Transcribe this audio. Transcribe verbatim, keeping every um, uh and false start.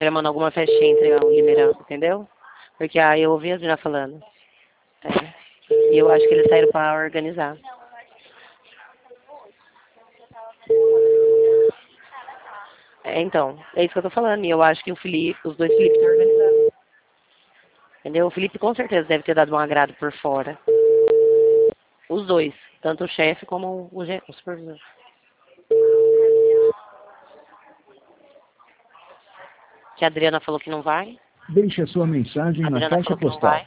programando alguma festinha entre o Limeirão, entendeu? Porque aí eu ouvi a Adriana falando. É. E eu acho que eles saíram pra organizar. É, então, é isso que eu tô falando. E eu acho que o Felipe, os dois Felipe estão organizando. Entendeu? O Felipe com certeza deve ter dado um agrado por fora. Os dois. Tanto o chefe como o, ge- o supervisor. Que a Adriana falou que não vai. Deixe a sua mensagem A na Adriana caixa falou que não postal vai.